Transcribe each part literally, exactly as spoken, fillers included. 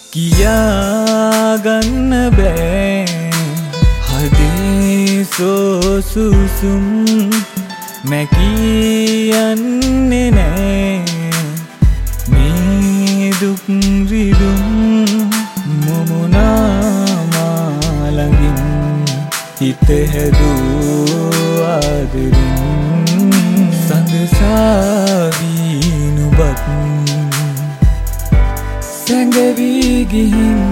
කියාගන්න බෑ හදේ සෝසුසුම් මැකියන්නේ නෑ මේ දුක් විඳුම් මොමුනා ළඟින් හිත හැදූ ආදරින් සඳසාවී නුඹත් සැඟවී ගිහින්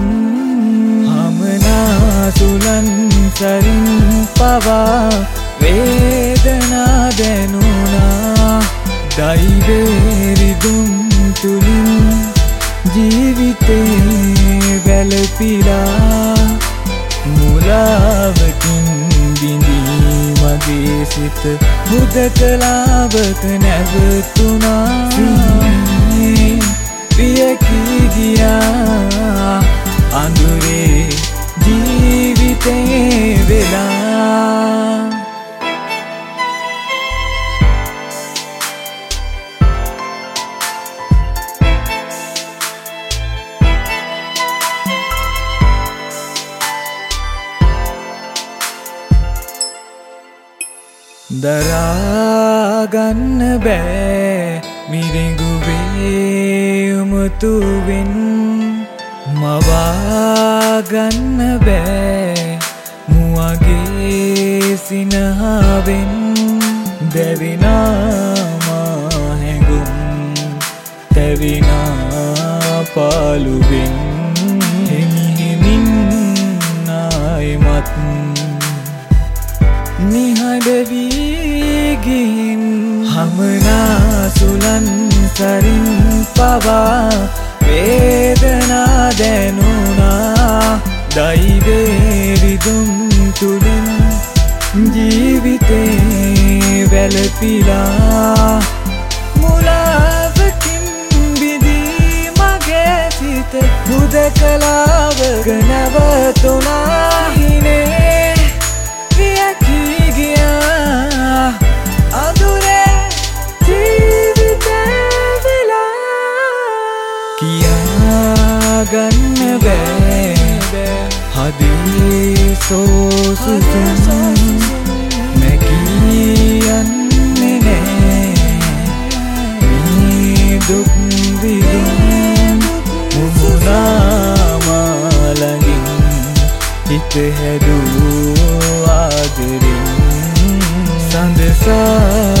හමනා සුලන් සරින් පවා වේදනා දැනුණා දෛවේ රිදුම් තුලින් ජීවිතේ වැළපිලා මුලාවකින් බිඳී මගේ සිත හුදකලාවක නැවතුණා පියකී ගියා අඳුරේ ජීවිතේ වෙලා දරාගන්න බෑ මිරිඟුවේ උමුතුවෙන් මවාගන්න බෑ මුවගේ සිනහවෙන් දැවෙනා හැඟුම් තැවෙනා පාළුවෙන් හිමිහිමින් ආයෙමත් නිහඬ වී ගින් හමනා සුලන් සරින් පවා වේදනා දැනුණා දෛවේ රිදුම් තුලින් ජීවිතේ වැළපිලා මුලාවකින් බිඳී මගේ සිත හුදකලාවක නැවතුණා හිනේ වියකී ගියා අඳුරේ ජීවිතේ වෙලා කියාගන්න බෑ හදේ සෝසුසුම් මැකියන්නේ නෑ මේ දුක් විඳින මුමුණා ළඟින් හිත හැදූ ආදරින් සඳසා